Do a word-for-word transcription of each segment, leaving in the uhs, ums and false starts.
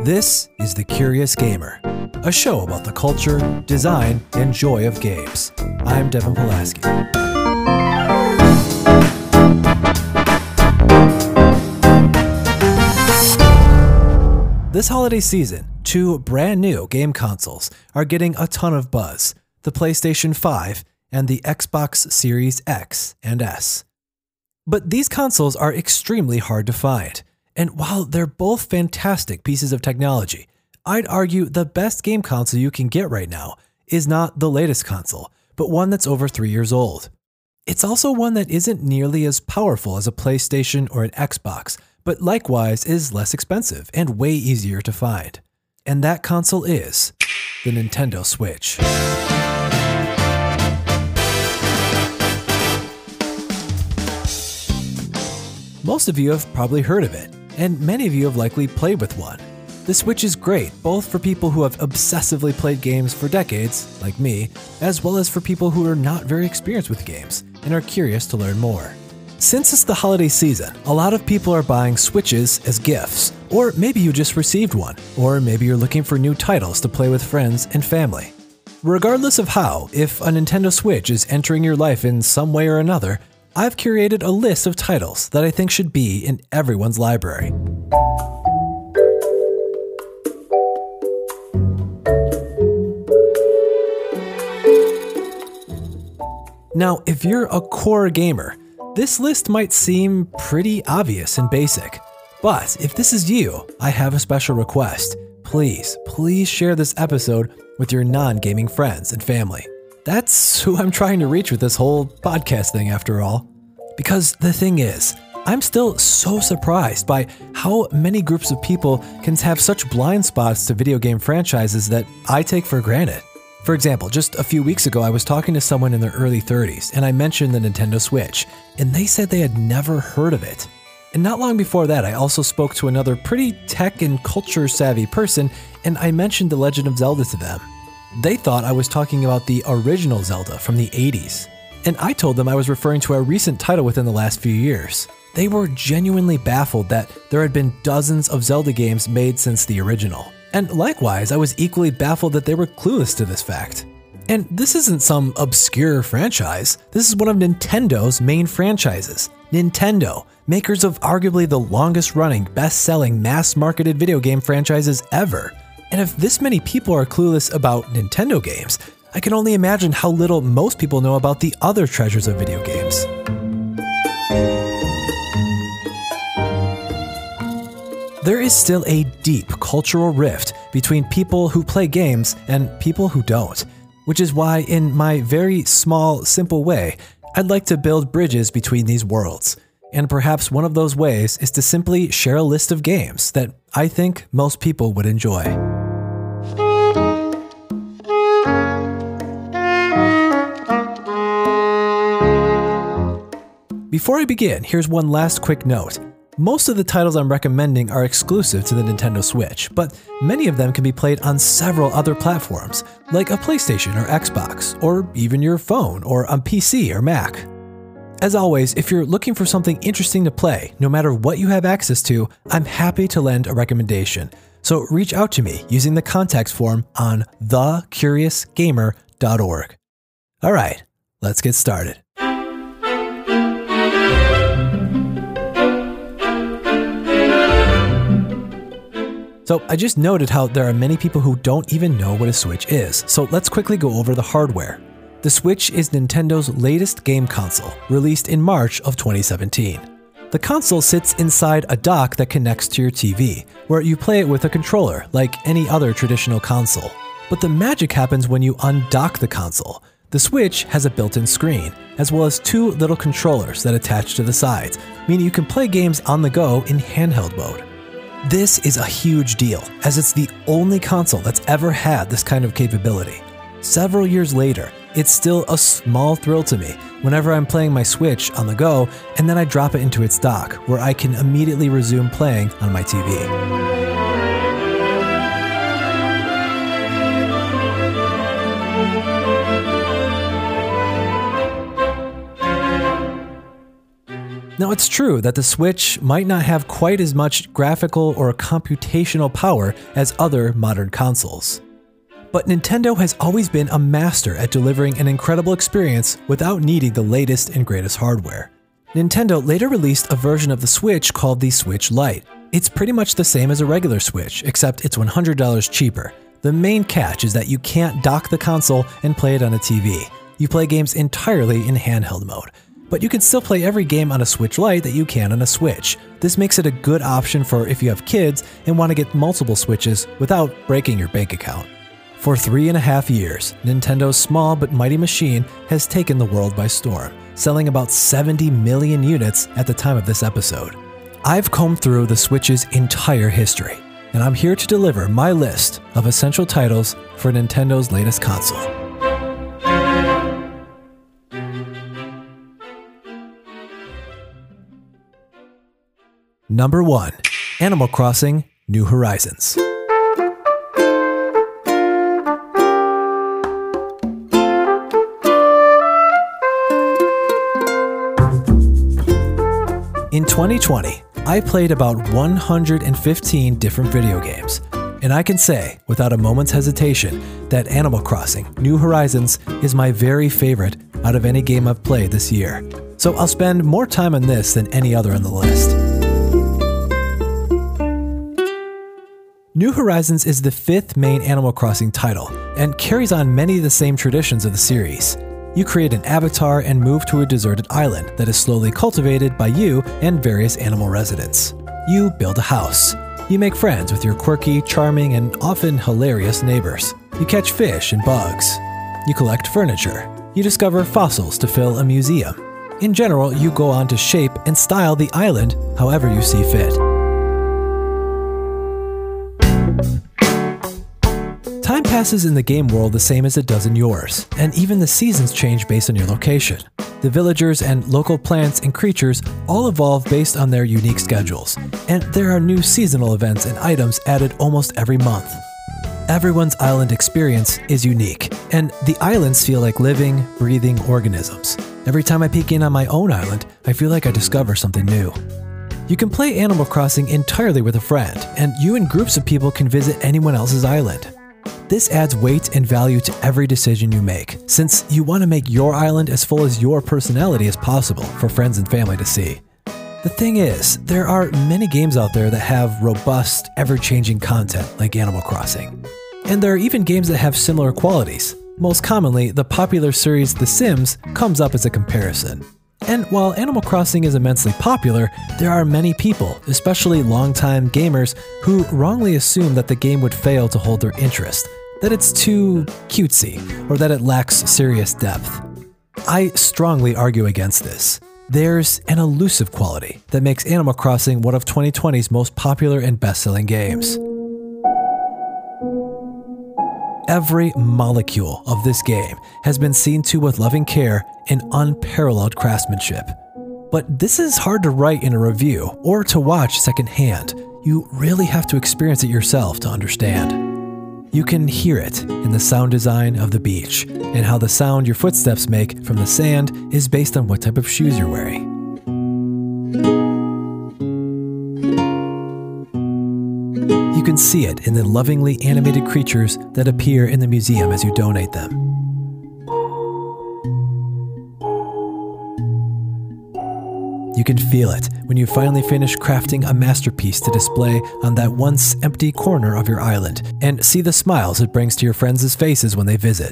This is The Curious Gamer, a show about the culture, design, and joy of games. I'm Devin Pulaski. This holiday season, two brand new game consoles are getting a ton of buzz, the PlayStation five and the Xbox Series X and S. But these consoles are extremely hard to find, and while they're both fantastic pieces of technology, I'd argue the best game console you can get right now is not the latest console, but one that's over three years old. It's also one that isn't nearly as powerful as a PlayStation or an Xbox, but likewise is less expensive and way easier to find. And that console is the Nintendo Switch. Most of you have probably heard of it, and many of you have likely played with one. The Switch is great both for people who have obsessively played games for decades, like me, as well as for people who are not very experienced with games and are curious to learn more. Since it's the holiday season, a lot of people are buying Switches as gifts, or maybe you just received one, or maybe you're looking for new titles to play with friends and family. Regardless of how, if a Nintendo Switch is entering your life in some way or another, I've curated a list of titles that I think should be in everyone's library. Now, if you're a core gamer, this list might seem pretty obvious and basic. But if this is you, I have a special request. Please, please share this episode with your non-gaming friends and family. That's who I'm trying to reach with this whole podcast thing after all. Because the thing is, I'm still so surprised by how many groups of people can have such blind spots to video game franchises that I take for granted. For example, just a few weeks ago I was talking to someone in their early thirties and I mentioned the Nintendo Switch, and they said they had never heard of it. And not long before that I also spoke to another pretty tech and culture savvy person and I mentioned The Legend of Zelda to them. They thought I was talking about the original Zelda from the eighties. And I told them I was referring to a recent title within the last few years. They were genuinely baffled that there had been dozens of Zelda games made since the original. And likewise, I was equally baffled that they were clueless to this fact. And this isn't some obscure franchise. This is one of Nintendo's main franchises. Nintendo, makers of arguably the longest running, best-selling, mass-marketed video game franchises ever. And if this many people are clueless about Nintendo games, I can only imagine how little most people know about the other treasures of video games. There is still a deep cultural rift between people who play games and people who don't, which is why in my very small, simple way, I'd like to build bridges between these worlds. And perhaps one of those ways is to simply share a list of games that I think most people would enjoy. Before I begin, here's one last quick note. Most of the titles I'm recommending are exclusive to the Nintendo Switch, but many of them can be played on several other platforms, like a PlayStation or Xbox, or even your phone or on P C or Mac. As always, if you're looking for something interesting to play, no matter what you have access to, I'm happy to lend a recommendation. So reach out to me using the contact form on the curious gamer dot org. Alright, let's get started. So I just noted how there are many people who don't even know what a Switch is, so let's quickly go over the hardware. The Switch is Nintendo's latest game console, released in March of twenty seventeen. The console sits inside a dock that connects to your T V, where you play it with a controller like any other traditional console. But the magic happens when you undock the console. The Switch has a built-in screen, as well as two little controllers that attach to the sides, meaning you can play games on the go in handheld mode. This is a huge deal, as it's the only console that's ever had this kind of capability. Several years later, it's still a small thrill to me whenever I'm playing my Switch on the go and then I drop it into its dock, where I can immediately resume playing on my T V. Now, it's true that the Switch might not have quite as much graphical or computational power as other modern consoles. But Nintendo has always been a master at delivering an incredible experience without needing the latest and greatest hardware. Nintendo later released a version of the Switch called the Switch Lite. It's pretty much the same as a regular Switch, except it's one hundred dollars cheaper. The main catch is that you can't dock the console and play it on a T V. You play games entirely in handheld mode. But you can still play every game on a Switch Lite that you can on a Switch. This makes it a good option for if you have kids and want to get multiple Switches without breaking your bank account. For three and a half years, Nintendo's small but mighty machine has taken the world by storm, selling about seventy million units at the time of this episode. I've combed through the Switch's entire history, and I'm here to deliver my list of essential titles for Nintendo's latest console. Number one. Animal Crossing: New Horizons. In twenty twenty, I played about one hundred fifteen different video games, and I can say, without a moment's hesitation, that Animal Crossing: New Horizons is my very favorite out of any game I've played this year. So I'll spend more time on this than any other on the list. New Horizons is the fifth main Animal Crossing title, and carries on many of the same traditions of the series. You create an avatar and move to a deserted island that is slowly cultivated by you and various animal residents. You build a house. You make friends with your quirky, charming, and often hilarious neighbors. You catch fish and bugs. You collect furniture. You discover fossils to fill a museum. In general, you go on to shape and style the island however you see fit. Time passes in the game world the same as it does in yours, and even the seasons change based on your location. The villagers and local plants and creatures all evolve based on their unique schedules, and there are new seasonal events and items added almost every month. Everyone's island experience is unique, and the islands feel like living, breathing organisms. Every time I peek in on my own island, I feel like I discover something new. You can play Animal Crossing entirely with a friend, and you and groups of people can visit anyone else's island. This adds weight and value to every decision you make, since you want to make your island as full as your personality as possible for friends and family to see. The thing is, there are many games out there that have robust, ever-changing content like Animal Crossing. And there are even games that have similar qualities. Most commonly, the popular series The Sims comes up as a comparison. And while Animal Crossing is immensely popular, there are many people, especially longtime gamers, who wrongly assume that the game would fail to hold their interest, that it's too cutesy, or that it lacks serious depth. I strongly argue against this. There's an elusive quality that makes Animal Crossing one of twenty twenty's most popular and best-selling games. Every molecule of this game has been seen to with loving care and unparalleled craftsmanship. But this is hard to write in a review or to watch secondhand. You really have to experience it yourself to understand. You can hear it in the sound design of the beach, and how the sound your footsteps make from the sand is based on what type of shoes you're wearing. You can see it in the lovingly animated creatures that appear in the museum as you donate them. You can feel it when you finally finish crafting a masterpiece to display on that once empty corner of your island, and see the smiles it brings to your friends' faces when they visit.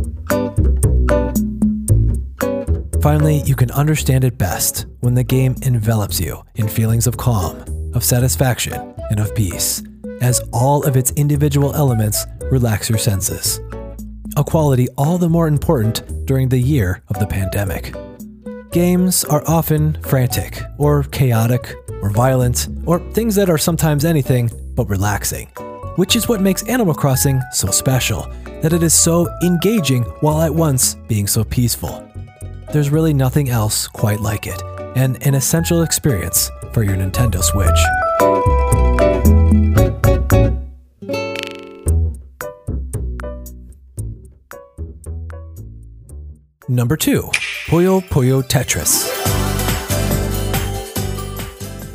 Finally, you can understand it best when the game envelops you in feelings of calm, of satisfaction, and of peace, as all of its individual elements relax your senses. A quality all the more important during the year of the pandemic. Games are often frantic, or chaotic, or violent, or things that are sometimes anything but relaxing, which is what makes Animal Crossing so special, that it is so engaging while at once being so peaceful. There's really nothing else quite like it, and an essential experience for your Nintendo Switch. Number two. Puyo Puyo Tetris.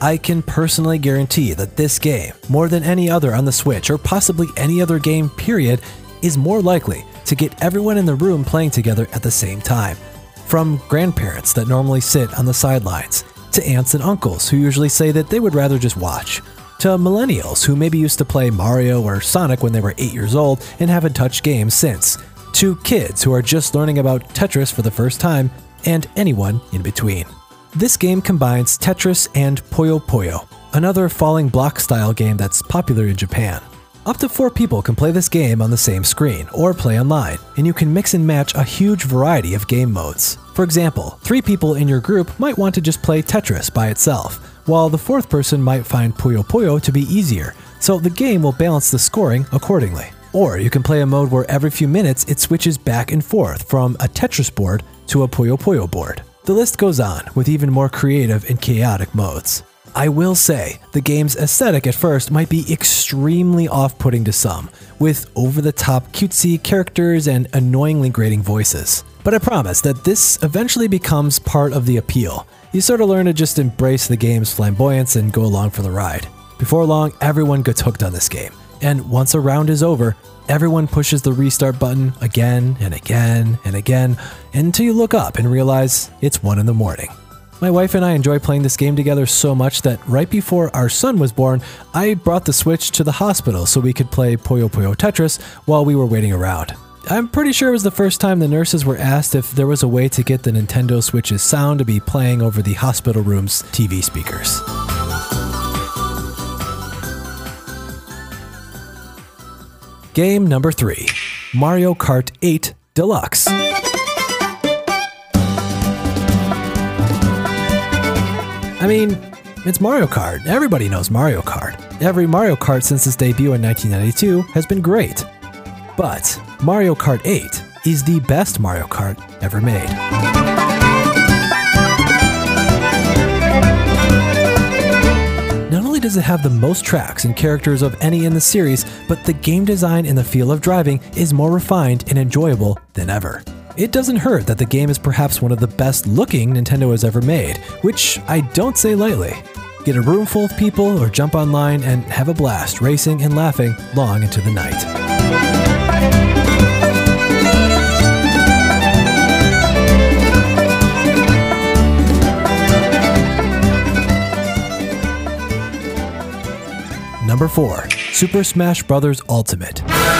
I can personally guarantee that this game, more than any other on the Switch or possibly any other game period, is more likely to get everyone in the room playing together at the same time. From grandparents that normally sit on the sidelines, to aunts and uncles who usually say that they would rather just watch, to millennials who maybe used to play Mario or Sonic when they were eight years old and haven't touched games since, to kids who are just learning about Tetris for the first time, and anyone in between. This game combines Tetris and Puyo Puyo, another falling block style game that's popular in Japan. Up to four people can play this game on the same screen, or play online, and you can mix and match a huge variety of game modes. For example, three people in your group might want to just play Tetris by itself, while the fourth person might find Puyo Puyo to be easier, so the game will balance the scoring accordingly. Or you can play a mode where every few minutes it switches back and forth from a Tetris board to a Puyo Puyo board. The list goes on, with even more creative and chaotic modes. I will say, the game's aesthetic at first might be extremely off-putting to some, with over-the-top cutesy characters and annoyingly grating voices. But I promise that this eventually becomes part of the appeal. You sort of learn to just embrace the game's flamboyance and go along for the ride. Before long, everyone gets hooked on this game, and once a round is over, everyone pushes the restart button again and again and again until you look up and realize it's one in the morning. My wife and I enjoy playing this game together so much that right before our son was born, I brought the Switch to the hospital so we could play Puyo Puyo Tetris while we were waiting around. I'm pretty sure it was the first time the nurses were asked if there was a way to get the Nintendo Switch's sound to be playing over the hospital room's T V speakers. Game number three, Mario Kart eight Deluxe. I mean, it's Mario Kart. Everybody knows Mario Kart. Every Mario Kart since its debut in nineteen ninety-two has been great. But Mario Kart eight is the best Mario Kart ever made. Not only does it have the most tracks and characters of any in the series, but the game design and the feel of driving is more refined and enjoyable than ever. It doesn't hurt that the game is perhaps one of the best looking Nintendo has ever made, which I don't say lightly. Get a room full of people or jump online and have a blast racing and laughing long into the night. Number four, Super Smash Bros. Ultimate.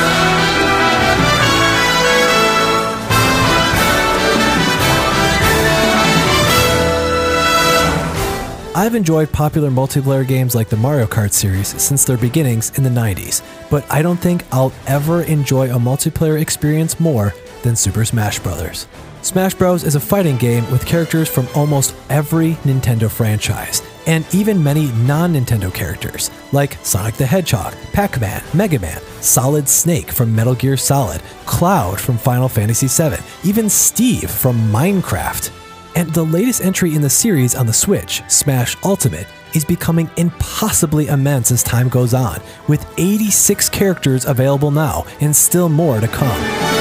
I've enjoyed popular multiplayer games like the Mario Kart series since their beginnings in the nineties, but I don't think I'll ever enjoy a multiplayer experience more than Super Smash Bros. Smash Bros. Is a fighting game with characters from almost every Nintendo franchise, and even many non-Nintendo characters, like Sonic the Hedgehog, Pac-Man, Mega Man, Solid Snake from Metal Gear Solid, Cloud from Final Fantasy seven, even Steve from Minecraft. And the latest entry in the series on the Switch, Smash Ultimate, is becoming impossibly immense as time goes on, with eighty-six characters available now and still more to come.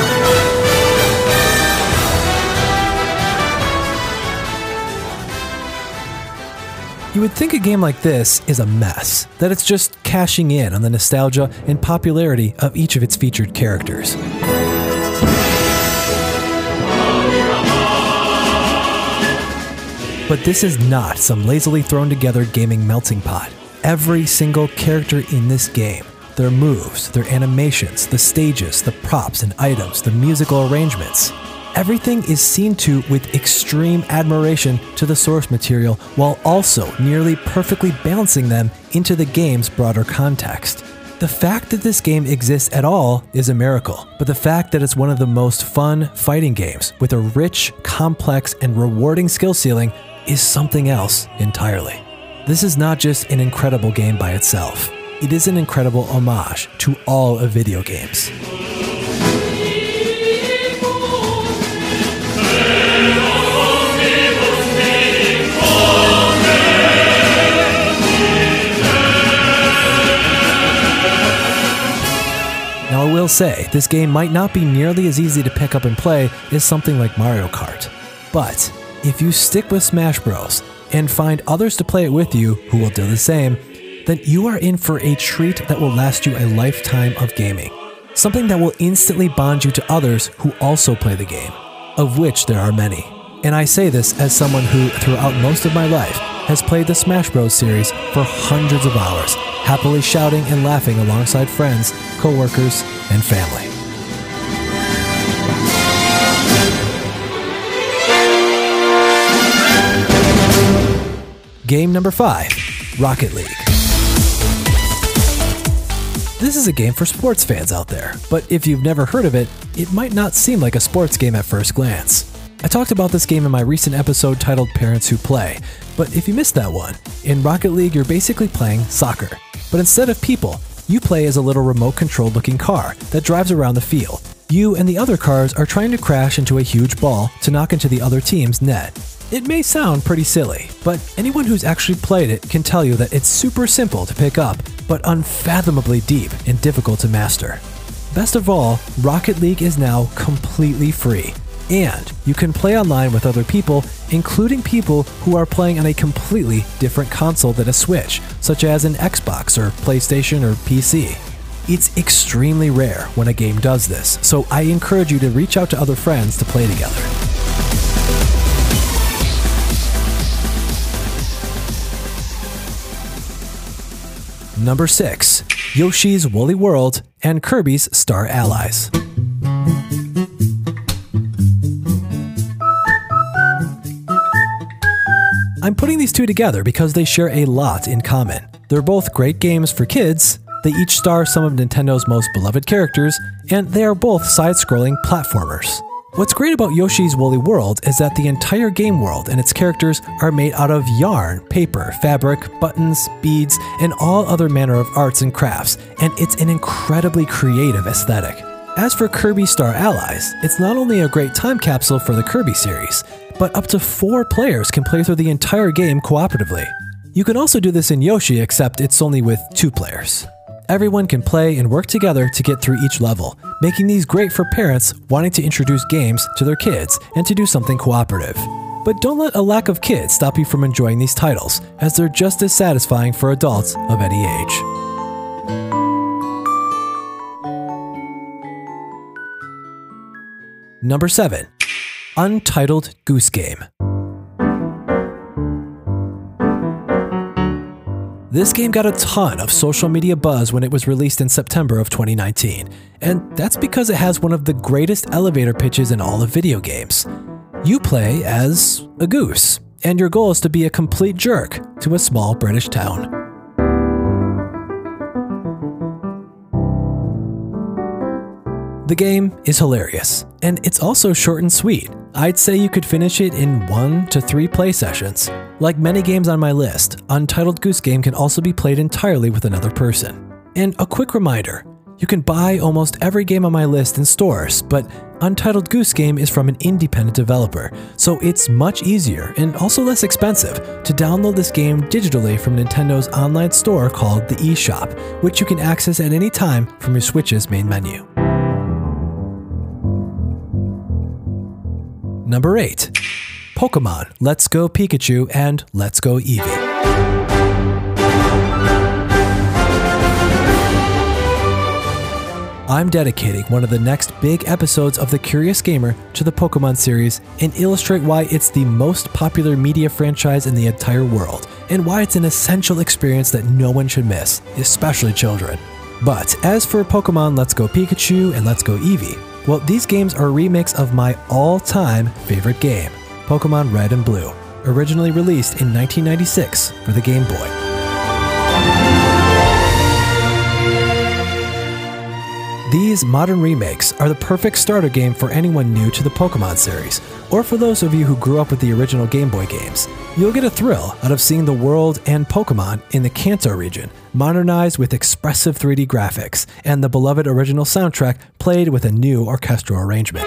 You would think a game like this is a mess, that it's just cashing in on the nostalgia and popularity of each of its featured characters. But this is not some lazily thrown together gaming melting pot. Every single character in this game, their moves, their animations, the stages, the props and items, the musical arrangements, everything is seen to with extreme admiration to the source material while also nearly perfectly balancing them into the game's broader context. The fact that this game exists at all is a miracle, but the fact that it's one of the most fun fighting games with a rich, complex, and rewarding skill ceiling is something else entirely. This is not just an incredible game by itself. It is an incredible homage to all of video games. Now I will say, this game might not be nearly as easy to pick up and play as something like Mario Kart, but if you stick with Smash Bros. and find others to play it with you who will do the same, then you are in for a treat that will last you a lifetime of gaming. Something that will instantly bond you to others who also play the game, of which there are many. And I say this as someone who, throughout most of my life, has played the Smash Bros. Series for hundreds of hours, happily shouting and laughing alongside friends, co-workers, and family. Game number five, Rocket League. This is a game for sports fans out there, but if you've never heard of it, it might not seem like a sports game at first glance. I talked about this game in my recent episode titled Parents Who Play, but if you missed that one, in Rocket League you're basically playing soccer. But instead of people, you play as a little remote-controlled looking car that drives around the field. You and the other cars are trying to crash into a huge ball to knock into the other team's net. It may sound pretty silly, but anyone who's actually played it can tell you that it's super simple to pick up, but unfathomably deep and difficult to master. Best of all, Rocket League is now completely free. And you can play online with other people, including people who are playing on a completely different console than a Switch, such as an Xbox or PlayStation or P C. It's extremely rare when a game does this, so I encourage you to reach out to other friends to play together. Number six, Yoshi's Woolly World and Kirby's Star Allies. I'm putting these two together because they share a lot in common. They're both great games for kids, they each star some of Nintendo's most beloved characters, and they are both side-scrolling platformers. What's great about Yoshi's Woolly World is that the entire game world and its characters are made out of yarn, paper, fabric, buttons, beads, and all other manner of arts and crafts, and it's an incredibly creative aesthetic. As for Kirby Star Allies, it's not only a great time capsule for the Kirby series, but up to four players can play through the entire game cooperatively. You can also do this in Yoshi, except it's only with two players. Everyone can play and work together to get through each level, making these great for parents wanting to introduce games to their kids and to do something cooperative. But don't let a lack of kids stop you from enjoying these titles, as they're just as satisfying for adults of any age. Number seven, Untitled Goose Game. This game got a ton of social media buzz when it was released in September of twenty nineteen, and that's because it has one of the greatest elevator pitches in all of video games. You play as a goose, and your goal is to be a complete jerk to a small British town. The game is hilarious, and it's also short and sweet. I'd say you could finish it in one to three play sessions. Like many games on my list, Untitled Goose Game can also be played entirely with another person. And a quick reminder, you can buy almost every game on my list in stores, but Untitled Goose Game is from an independent developer, so it's much easier and also less expensive to download this game digitally from Nintendo's online store called the eShop, which you can access at any time from your Switch's main menu. Number eight, Pokemon Let's Go Pikachu and Let's Go Eevee. I'm dedicating one of the next big episodes of The Curious Gamer to the Pokemon series and illustrate why it's the most popular media franchise in the entire world, and why it's an essential experience that no one should miss, especially children. But as for Pokemon Let's Go Pikachu and Let's Go Eevee, well, these games are a remix of my all-time favorite game, Pokemon Red and Blue, originally released in nineteen ninety-six for the Game Boy. These modern remakes are the perfect starter game for anyone new to the Pokemon series, or for those of you who grew up with the original Game Boy games. You'll get a thrill out of seeing the world and Pokemon in the Kanto region, modernized with expressive three D graphics, and the beloved original soundtrack played with a new orchestral arrangement.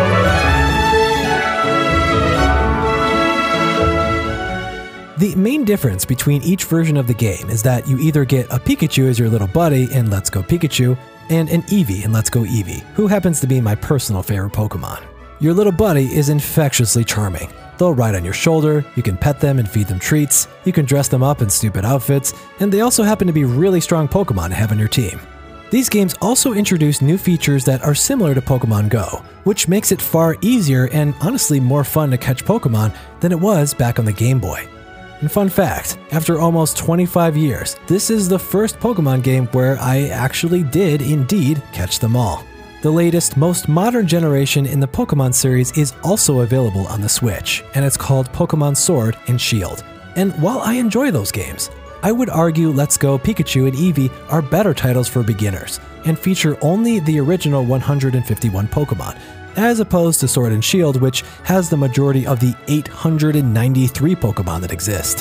The main difference between each version of the game is that you either get a Pikachu as your little buddy in Let's Go Pikachu, and an Eevee in Let's Go Eevee, who happens to be my personal favorite Pokemon. Your little buddy is infectiously charming, They'll ride on your shoulder, you can pet them and feed them treats, you can dress them up in stupid outfits, and they also happen to be really strong Pokemon to have on your team. These games also introduce new features that are similar to Pokemon Go, which makes it far easier and honestly more fun to catch Pokemon than it was back on the Game Boy. And fun fact, after almost twenty-five years, this is the first Pokemon game where I actually did indeed catch them all. The latest, most modern generation in the Pokemon series is also available on the Switch, and it's called Pokemon Sword and Shield. And while I enjoy those games, I would argue Let's Go Pikachu and Eevee are better titles for beginners, and feature only the original one hundred fifty-one Pokemon, as opposed to Sword and Shield, which has the majority of the eight hundred ninety-three Pokemon that exist.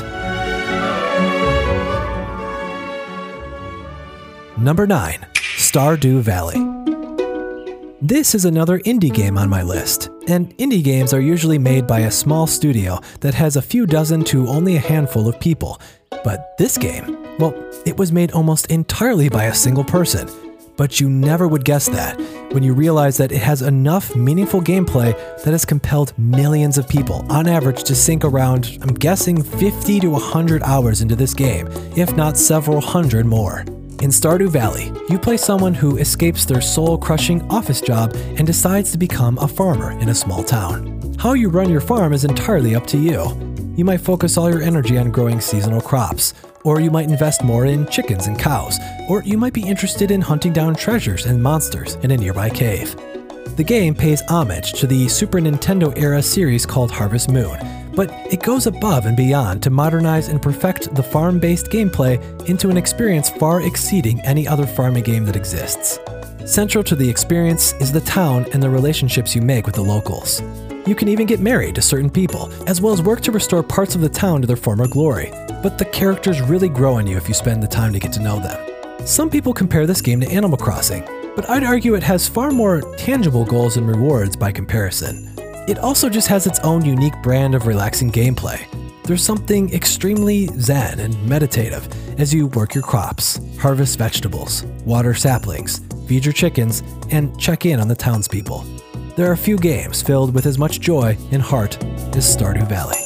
Number nine. Stardew Valley. This is another indie game on my list, and indie games are usually made by a small studio that has a few dozen to only a handful of people. But this game, well, it was made almost entirely by a single person. But you never would guess that when you realize that it has enough meaningful gameplay that has compelled millions of people, on average, to sink around, I'm guessing, fifty to one hundred hours into this game, if not several hundred more. In Stardew Valley, you play someone who escapes their soul-crushing office job and decides to become a farmer in a small town. How you run your farm is entirely up to you. You might focus all your energy on growing seasonal crops, or you might invest more in chickens and cows, or you might be interested in hunting down treasures and monsters in a nearby cave. The game pays homage to the Super Nintendo era series called Harvest Moon, but it goes above and beyond to modernize and perfect the farm-based gameplay into an experience far exceeding any other farming game that exists. Central to the experience is the town and the relationships you make with the locals. You can even get married to certain people, as well as work to restore parts of the town to their former glory, but the characters really grow on you if you spend the time to get to know them. Some people compare this game to Animal Crossing, but I'd argue it has far more tangible goals and rewards by comparison. It also just has its own unique brand of relaxing gameplay. There's something extremely zen and meditative as you work your crops, harvest vegetables, water saplings, feed your chickens, and check in on the townspeople. There are few games filled with as much joy and heart as Stardew Valley.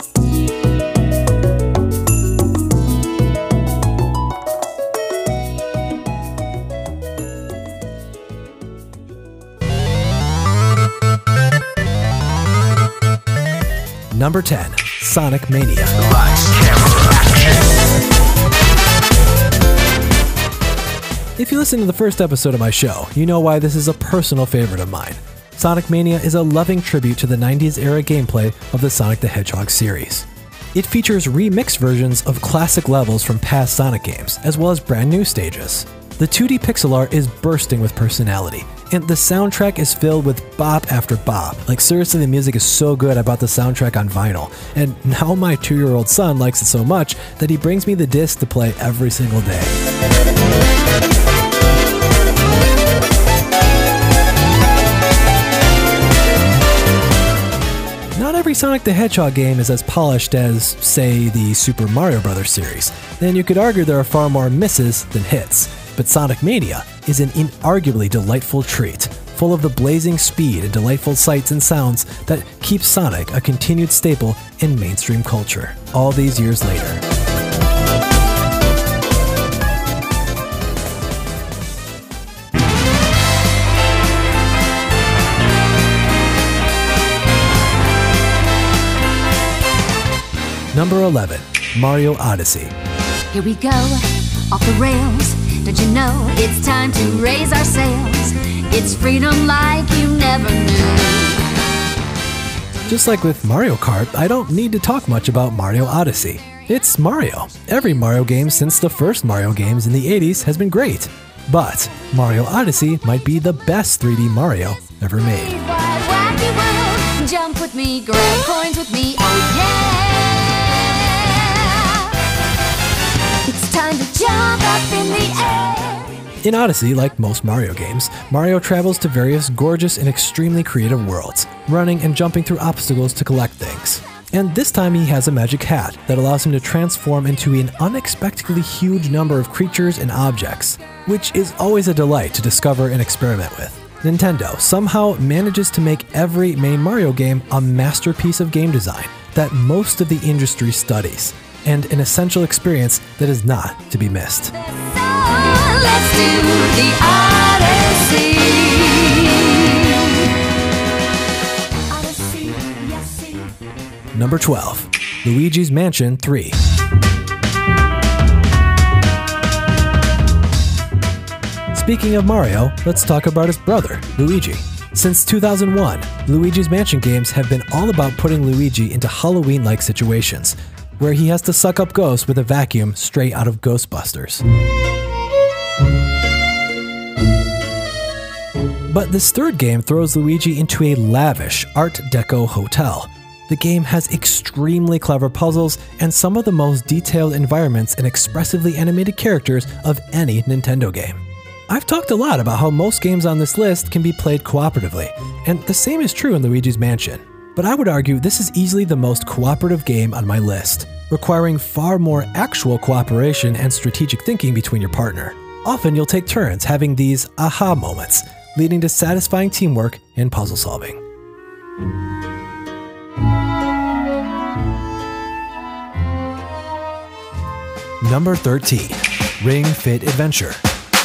Number ten. Sonic Mania. Lights, camera, action. If you listen to the first episode of my show, you know why this is a personal favorite of mine. Sonic Mania is a loving tribute to the nineties era gameplay of the Sonic the Hedgehog series. It features remixed versions of classic levels from past Sonic games, as well as brand new stages. The two D pixel art is bursting with personality, and the soundtrack is filled with bop after bop. Like, seriously, the music is so good I bought the soundtrack on vinyl, and now my two-year-old son likes it so much that he brings me the disc to play every single day. Not every Sonic the Hedgehog game is as polished as, say, the Super Mario Bros. Series, and you could argue there are far more misses than hits. But Sonic Mania is an inarguably delightful treat, full of the blazing speed and delightful sights and sounds that keep Sonic a continued staple in mainstream culture, all these years later. Number eleven. Mario Odyssey. Here we go, off the rails. Don't you know it's time to raise our sails? It's freedom like you never knew. Just like with Mario Kart, I don't need to talk much about Mario Odyssey. It's Mario. Every Mario game since the first Mario games in the eighties has been great. But Mario Odyssey might be the best three D Mario ever made. Wild, wacky world, jump with me, grab coins with me, oh yeah! It's time to jump up in the air. In Odyssey, like most Mario games, Mario travels to various gorgeous and extremely creative worlds, running and jumping through obstacles to collect things. And this time he has a magic hat that allows him to transform into an unexpectedly huge number of creatures and objects, which is always a delight to discover and experiment with. Nintendo somehow manages to make every main Mario game a masterpiece of game design that most of the industry studies, and an essential experience that is not to be missed. So let's do the Odyssey. Odyssey, yes, Number twelve. Luigi's Mansion three. Speaking of Mario, let's talk about his brother, Luigi. Since two thousand one, Luigi's Mansion games have been all about putting Luigi into Halloween-like situations, where he has to suck up ghosts with a vacuum straight out of Ghostbusters. But this third game throws Luigi into a lavish Art Deco hotel. The game has extremely clever puzzles and some of the most detailed environments and expressively animated characters of any Nintendo game. I've talked a lot about how most games on this list can be played cooperatively, and the same is true in Luigi's Mansion. But I would argue this is easily the most cooperative game on my list, requiring far more actual cooperation and strategic thinking between your partner. Often you'll take turns having these aha moments, leading to satisfying teamwork and puzzle solving. Number thirteen. Ring Fit Adventure.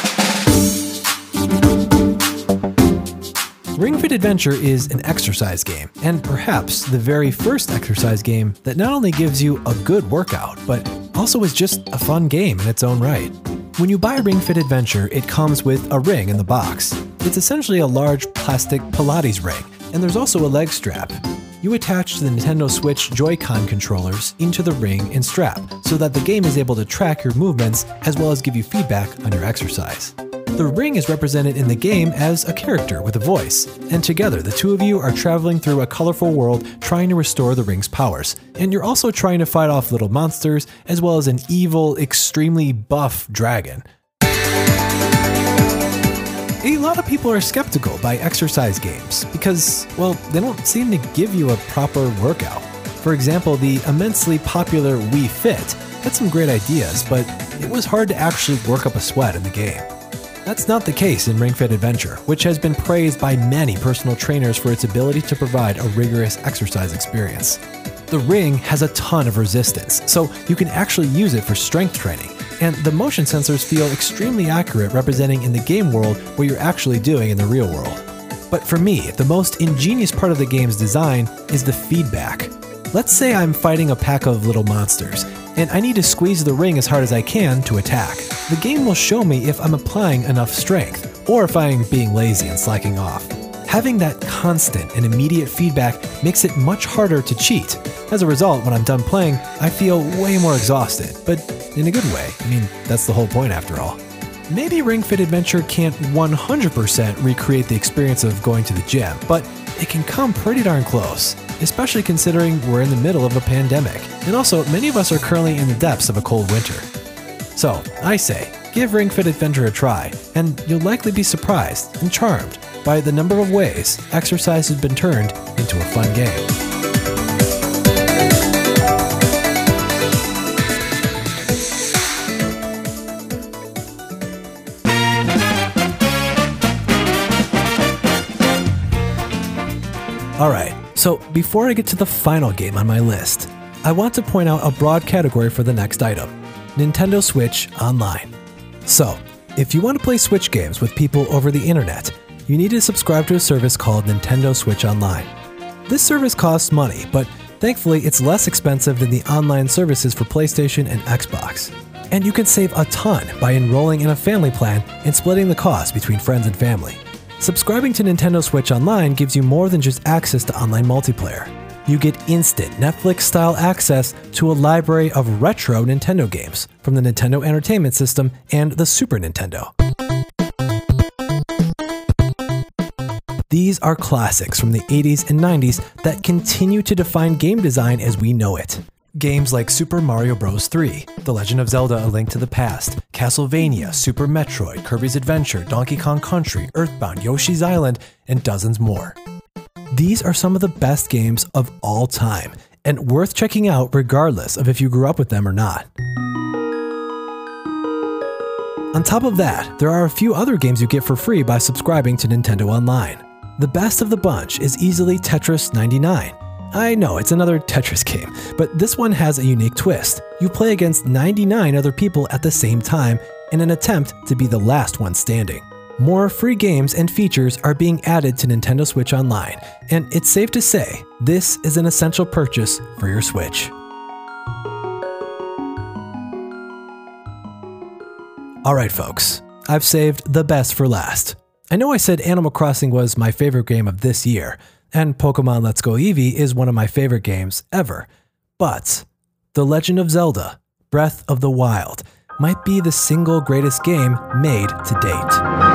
Ring Fit Adventure is an exercise game, and perhaps the very first exercise game that not only gives you a good workout, but also is just a fun game in its own right. When you buy Ring Fit Adventure, it comes with a ring in the box. It's essentially a large plastic Pilates ring, and there's also a leg strap. You attach the Nintendo Switch Joy-Con controllers into the ring and strap so that the game is able to track your movements as well as give you feedback on your exercise. The ring is represented in the game as a character with a voice, and together the two of you are traveling through a colorful world trying to restore the ring's powers. And you're also trying to fight off little monsters as well as an evil, extremely buff dragon. A lot of people are skeptical by exercise games because, well, they don't seem to give you a proper workout. For example, the immensely popular Wii Fit had some great ideas, but it was hard to actually work up a sweat in the game. That's not the case in Ring Fit Adventure, which has been praised by many personal trainers for its ability to provide a rigorous exercise experience. The ring has a ton of resistance, so you can actually use it for strength training, and the motion sensors feel extremely accurate, representing in the game world what you're actually doing in the real world. But for me, the most ingenious part of the game's design is the feedback. Let's say I'm fighting a pack of little monsters, and I need to squeeze the ring as hard as I can to attack. The game will show me if I'm applying enough strength, or if I'm being lazy and slacking off. Having that constant and immediate feedback makes it much harder to cheat. As a result, when I'm done playing, I feel way more exhausted, but in a good way. I mean, that's the whole point after all. Maybe Ring Fit Adventure can't one hundred percent recreate the experience of going to the gym, but it can come pretty darn close, especially considering we're in the middle of a pandemic, and also many of us are currently in the depths of a cold winter. So, I say, give Ring Fit Adventure a try, and you'll likely be surprised and charmed by the number of ways exercise has been turned into a fun game. Alright, so before I get to the final game on my list, I want to point out a broad category for the next item: Nintendo Switch Online. So, if you want to play Switch games with people over the internet, you need to subscribe to a service called Nintendo Switch Online. This service costs money, but thankfully it's less expensive than the online services for PlayStation and Xbox. And you can save a ton by enrolling in a family plan and splitting the cost between friends and family. Subscribing to Nintendo Switch Online gives you more than just access to online multiplayer. You get instant Netflix-style access to a library of retro Nintendo games from the Nintendo Entertainment System and the Super Nintendo. These are classics from the eighties and nineties that continue to define game design as we know it. Games like Super Mario Bros. three, The Legend of Zelda: A Link to the Past, Castlevania, Super Metroid, Kirby's Adventure, Donkey Kong Country, Earthbound, Yoshi's Island, and dozens more. These are some of the best games of all time, and worth checking out regardless of if you grew up with them or not. On top of that, there are a few other games you get for free by subscribing to Nintendo Online. The best of the bunch is easily Tetris ninety-nine. I know, it's another Tetris game, but this one has a unique twist. You play against ninety-nine other people at the same time in an attempt to be the last one standing. More free games and features are being added to Nintendo Switch Online, and it's safe to say this is an essential purchase for your Switch. Alright folks, I've saved the best for last. I know I said Animal Crossing was my favorite game of this year, and Pokemon Let's Go Eevee is one of my favorite games ever, but The Legend of Zelda: Breath of the Wild might be the single greatest game made to date.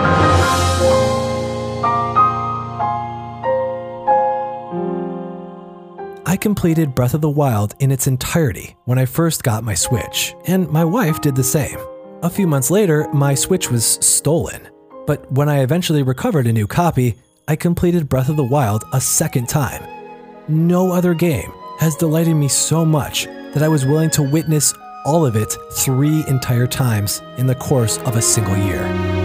I completed Breath of the Wild in its entirety when I first got my Switch, and my wife did the same. A few months later, my Switch was stolen, but when I eventually recovered a new copy, I completed Breath of the Wild a second time. No other game has delighted me so much that I was willing to witness all of it three entire times in the course of a single year.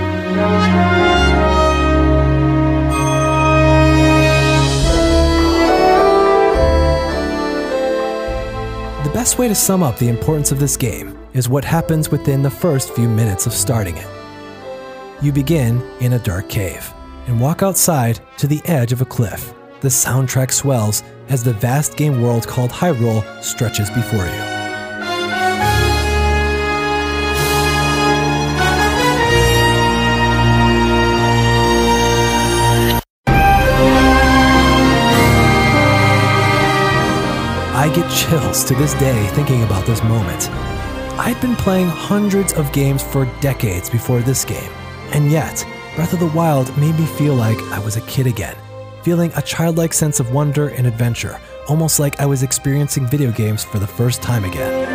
The best way to sum up the importance of this game is what happens within the first few minutes of starting it. You begin in a dark cave and walk outside to the edge of a cliff. The soundtrack swells as the vast game world called Hyrule stretches before you. I get chills to this day thinking about this moment. I'd been playing hundreds of games for decades before this game, and yet Breath of the Wild made me feel like I was a kid again, feeling a childlike sense of wonder and adventure, almost like I was experiencing video games for the first time again.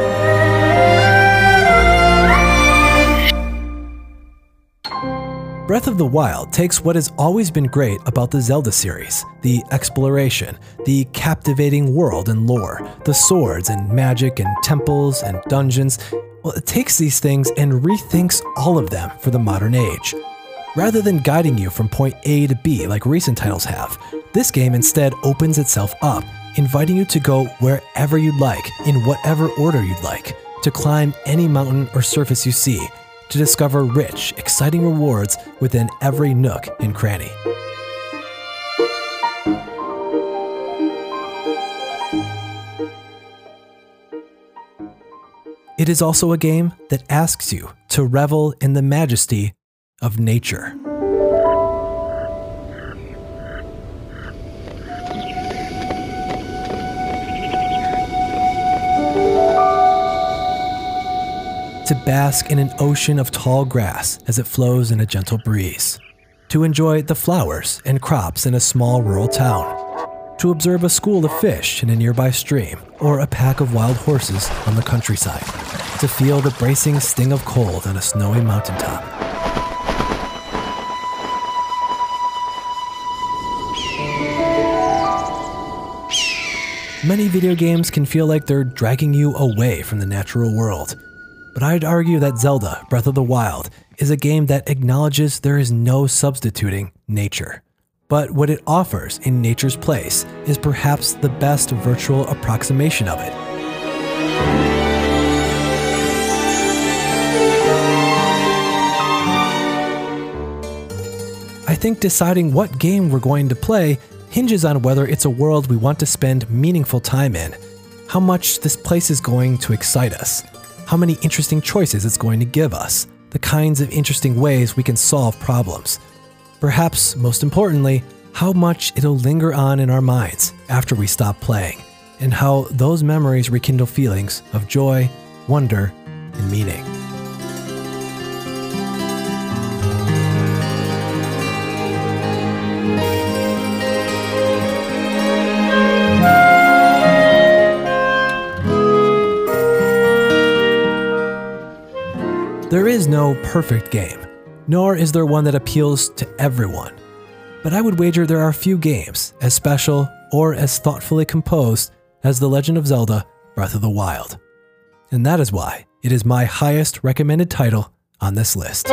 Breath of the Wild takes what has always been great about the Zelda series, the exploration, the captivating world and lore, the swords and magic and temples and dungeons. Well, it takes these things and rethinks all of them for the modern age. Rather than guiding you from point A to B like recent titles have, this game instead opens itself up, inviting you to go wherever you'd like, in whatever order you'd like, to climb any mountain or surface you see, to discover rich, exciting rewards within every nook and cranny. It is also a game that asks you to revel in the majesty of nature. To bask in an ocean of tall grass as it flows in a gentle breeze. To enjoy the flowers and crops in a small rural town. To observe a school of fish in a nearby stream or a pack of wild horses on the countryside. To feel the bracing sting of cold on a snowy mountaintop. Many video games can feel like they're dragging you away from the natural world. But I'd argue that Zelda: Breath of the Wild is a game that acknowledges there is no substituting nature. But what it offers in nature's place is perhaps the best virtual approximation of it. I think deciding what game we're going to play hinges on whether it's a world we want to spend meaningful time in, how much this place is going to excite us, how many interesting choices it's going to give us, the kinds of interesting ways we can solve problems. Perhaps, most importantly, how much it'll linger on in our minds after we stop playing, and how those memories rekindle feelings of joy, wonder, and meaning. There is no perfect game, nor is there one that appeals to everyone. But I would wager there are few games as special or as thoughtfully composed as The Legend of Zelda: Breath of the Wild. And that is why it is my highest recommended title on this list.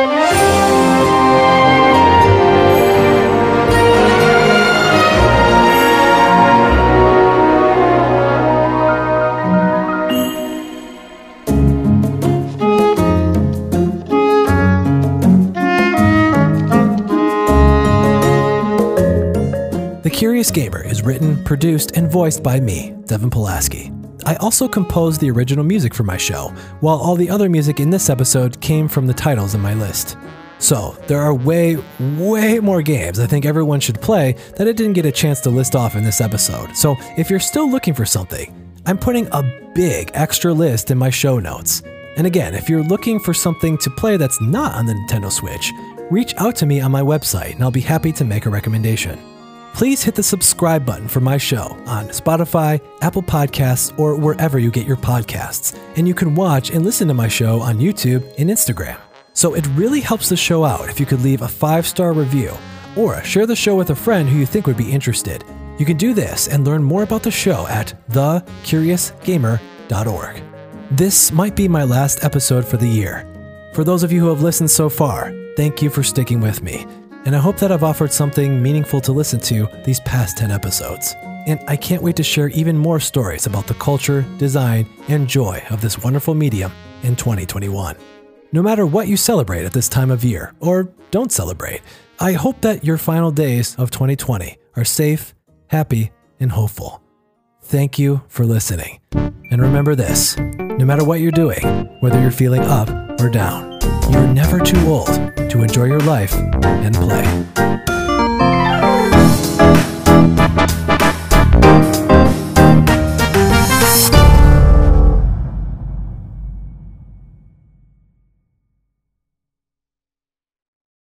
The Curious Gamer is written, produced, and voiced by me, Devin Pulaski. I also composed the original music for my show, while all the other music in this episode came from the titles in my list. So, there are way, way more games I think everyone should play that I didn't get a chance to list off in this episode. So, if you're still looking for something, I'm putting a big extra list in my show notes. And again, if you're looking for something to play that's not on the Nintendo Switch, reach out to me on my website and I'll be happy to make a recommendation. Please hit the subscribe button for my show on Spotify, Apple Podcasts, or wherever you get your podcasts. And you can watch and listen to my show on YouTube and Instagram. So it really helps the show out if you could leave a five-star review or share the show with a friend who you think would be interested. You can do this and learn more about the show at the curious gamer dot org. This might be my last episode for the year. For those of you who have listened so far, thank you for sticking with me. And I hope that I've offered something meaningful to listen to these past ten episodes. And I can't wait to share even more stories about the culture, design, and joy of this wonderful medium in twenty twenty-one. No matter what you celebrate at this time of year, or don't celebrate, I hope that your final days of twenty twenty are safe, happy, and hopeful. Thank you for listening. And remember this, no matter what you're doing, whether you're feeling up or down, you're never too old to enjoy your life and play.